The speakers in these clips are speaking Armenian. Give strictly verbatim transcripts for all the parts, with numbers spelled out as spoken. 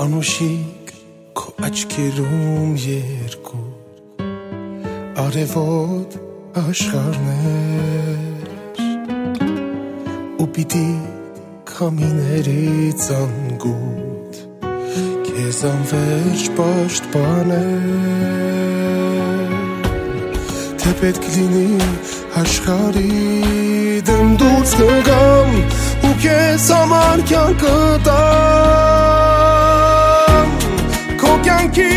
Անուշիկ քո աչքերում երկու արևոտ աշխարհներ ու պիտի քամիներից անգութ քեզ անվերջ պաշտպաներ թե պետք լինի աշխարհի դեմ դուրս կգամ ու քեզ համար կյանքը տամ քո կյանքի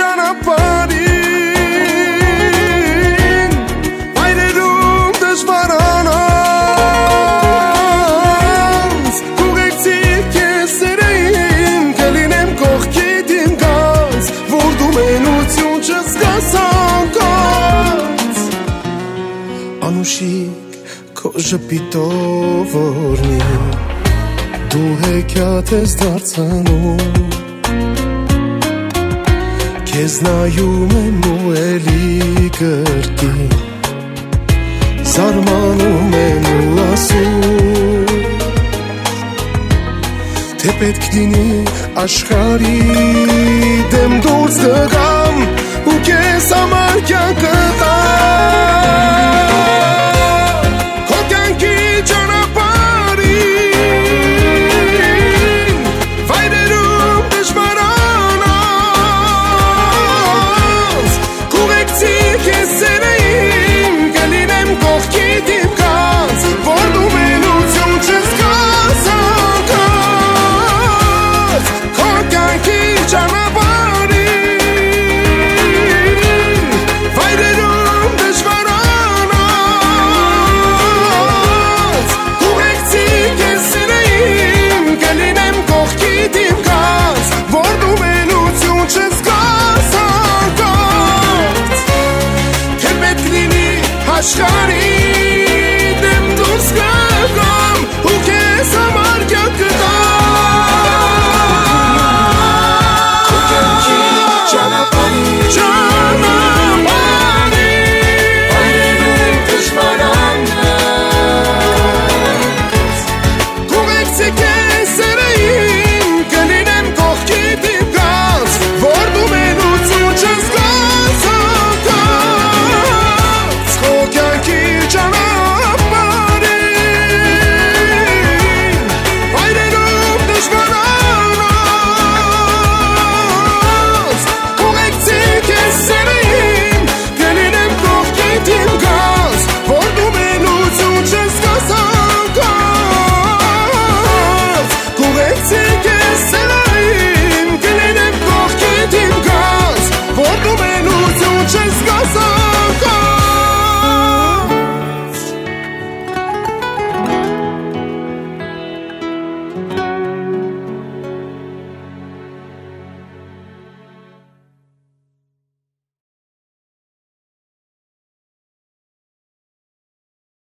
ճանապարհին վայրերում դժվարանանց ուղեկցիր քեզ սերեին կլինեմ կողքիդ իմ գած որ դու մենություն չզգաս անկած անուշիկ քո ժպիտով օրնի դու հեքիաթ ես դարձնում քեզ նայում եմ ու էլի կրկին զարմանում եմ ու ասում թե պետք լինի աշխարհի դեմ դուրս կգամ ու քեզ համար կյանքը